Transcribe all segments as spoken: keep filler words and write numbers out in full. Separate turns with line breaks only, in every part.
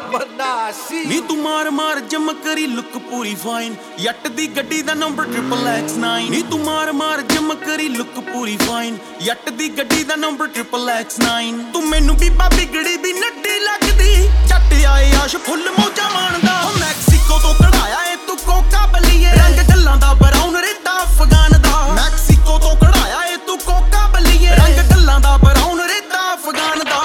ਨੀ ਤੂੰ ਮਾਰ ਮਾਰ ਜਮ ਕਰੀ ਲੁੱਕ ਪੂਰੀ ਫਾਈਨ ਯੱਟ ਦੀ ਗੱਡੀ ਦਾ ਨੰਬਰ ਟ੍ਰਿਪਲ ਐਕਸ ਨਾਈਨ ਨੀ ਤੂੰ ਮਾਰ ਮਾਰ ਜਮ ਕਰੀ ਲੁੱਕ ਪੂਰੀ ਫਾਈਨ ਯੱਟ ਦੀ ਗੱਡੀ ਦਾ ਨੰਬਰ ਟ੍ਰਿਪਲ ਐਕਸ ਨਾਈਨ ਤੂੰ ਮੈਨੂੰ ਬੀਬਾ ਬਿਗੜੀ ਵੀ ਨੱਡੀ ਲੱਗਦੀ ਜੱਟ ਆਏ ਆਸ਼ ਫੁੱਲ ਮੌਜਾਂ ਮਾਣਦਾ ਹੋ ਮੈਕਸੀਕੋ ਤੋਂ ਕਢਾਇਆ ਏ ਤੂੰ ਕੋਕਾ ਬੱਲੀਏ ਰੰਗ ਗੱਲਾਂ ਦਾ ਬਰਾਊਨ ਰੇਤਾ ਅਫਗਾਨ ਦਾ ਮੈਕਸੀਕੋ ਤੋਂ ਕਢਾਇਆ ਏ ਤੂੰ ਕੋਕਾ ਬੱਲੀਏ ਰੰਗ ਗੱਲਾਂ ਦਾ ਬਰਾਊਨ ਰੇਤਾ ਅਫਗਾਨ ਦਾ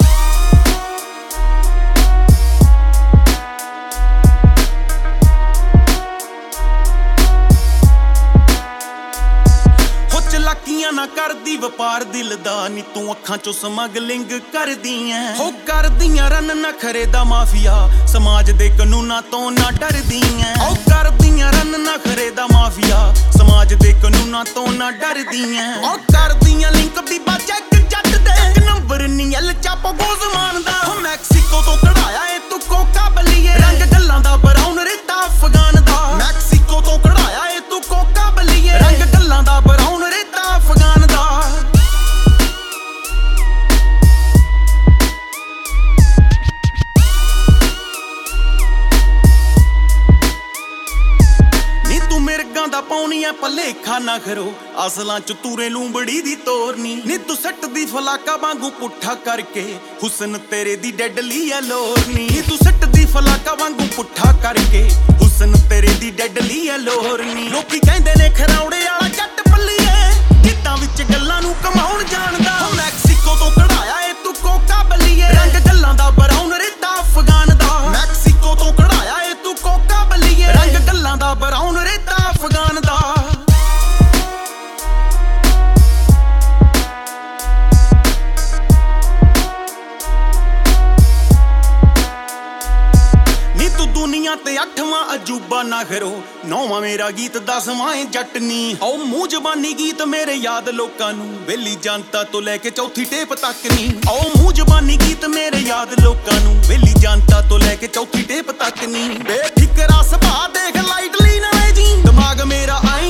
ਲਾਕੀਆਂ ਨਾ ਕਰਦੀ ਵਪਾਰ ਦਿਲ ਦਾ ਨੀ ਤੂੰ ਅੱਖਾਂ ਚੋਂ ਸਮਗਲਿੰਗ ਕਰਦੀ ਐ ਹੋ ਕਰਦੀਆਂ ਰਨ ਨਖਰੇ ਦਾ ਮਾਫੀਆ ਸਮਾਜ ਦੇ ਕਾਨੂੰਨਾਂ ਤੋਂ ਨਾ ਡਰਦੀ ਐ ਹੋ ਕਰਦੀਆਂ ਰਨ ਨਖਰੇ ਦਾ ਮਾਫੀਆ ਸਮਾਜ ਦੇ ਕਾਨੂੰਨਾਂ ਤੋਂ ਨਾ ਡਰਦੀ ਐ ਹੋ ਕਰਦੀਆਂ ਲਿੰਕ ਬੀਬਾ ਚੈੱਕ ਜੱਟ ਦੇ ਇੱਕ ਨੰਬਰ ਨੀ ਐਲ ਚਾਪੋ ਗੋਜ਼ ਮਾਨਦਾ ਹੋ ਮੈਕਸੀਕੋ ਤੋਂ ਕਢਾਇਆ ਏ ਤੂੰ ਕੋਕਾ ਬੱਲੀਏ ਰੰਗ ਗੱਲਾਂ ਦਾ ਬਰਾਊਨ ਰੇਤਾ ਅਫਗਾਨ ਦਾ ਮੈਕਸੀਕੋ ਤੋਂ ਕਢਾਇਆ ਏ ਤੂੰ ਕੋਕਾ ਬੱਲੀਏ ਰੰਗ ਗੱਲਾਂ ਦਾ ਬਰਾਊਨ ਰੇਤਾ ਅਫਗਾਨ ਦਾ ਨੀ ਤੂੰ ਮਿਰਗਾਂ ਦਾ ਪਾਉਣੀ ਐ ਭਲੇਖਾ ਨਾ ਕਰੋ ਅਸਲਾਂ ਚ ਤੂਰੇ ਲੂੰਬੜੀ ਦੀ ਤੋਰਨੀ ਨੀ ਤੂੰ ਸੱਟ ਦੀ ਫਲਾਕਾ ਵਾਂਗੂ ਪੁੱਠਾ ਕਰਕੇ ਹੁਸਨ ਤੇਰੇ ਦੀ ਡੈਡਲੀ ਐ ਲੋਰਨੀ ਨੀ ਤੂੰ ਸੱਟ ਦੀ ਫਲਾਕਾ ਵਾਂਗੂ ਪੁੱਠਾ ਕਰਕੇ ਹੁਸਨ ਤੇਰੇ ਦੀ ਡੈਡਲੀ ਐ ਲੋਰਨੀ ਲੋਕੀ ਕਹਿੰਦੇ ਨੇ ਖਰੌੜੇ ਵਾਲਾ ਜੱਟ ਪੱਲੀਏ ਕਿੱਦਾਂ ਵਿੱਚ ਗੱਲਾਂ ਨੂੰ ਕਮਾਉਣ ਜਾਣਦਾ ਹੋ ਮੈਕਸੀਕੋ ਤੋਂ ਕਢਾਇਆ ਏ ਤੂੰ ਕੋਕਾ ਬੱਲੀਏ ਰੰਗ ਗੱਲਾਂ ਦਾ ਬਰਾਊਨ ਰੇਤਾ ਅਫਗਾਨ ਦਾ ਮੈਕਸੀਕੋ ਤੋਂ ਕਢਾਇਆ ਏ ਤੂੰ ਕੋਕਾ ਬੱਲੀਏ ਰੰਗ ਗੱਲਾਂ ਦਾ ਬਰਾਊਨ ਰੇਤਾ ਅਫਗਾਨ ਦਾ ਦੁਨੀਆ ਤੇ ਅੱਠਵਾਂ ਅਜੂਬਾ ਨਾ ਕਰੋ ਨੌਵਾਂ ਮੇਰਾ ਗੀਤ ਦਸਵਾਂ ਏ ਜੱਟਨੀ ਓ ਮੂੰਹ ਜ਼ਬਾਨੀ ਗੀਤ ਮੇਰੇ ਯਾਦ ਲੋਕਾਂ ਨੂੰ ਵੇਲੀ ਜਨਤਾ ਤੋਂ ਲੈ ਕੇ ਚੌਥੀ ਟੇਪ ਤੱਕ ਨੀ ਓ ਮੂੰਹ ਜ਼ਬਾਨੀ ਗੀਤ ਮੇਰੇ ਯਾਦ ਲੋਕਾਂ ਨੂੰ ਵੇਲੀ ਜਨਤਾ ਤੋਂ ਲੈ ਕੇ ਚੌਥੀ ਟੇਪ ਤੱਕ ਨੀ ਬੇਠਿਕਰਾ ਸੁਭਾਅ ਦੇਖ ਲਾਈਟਲੀ ਨਾ ਜੀ ਦਿਮਾਗ ਮੇਰਾ ਆਈ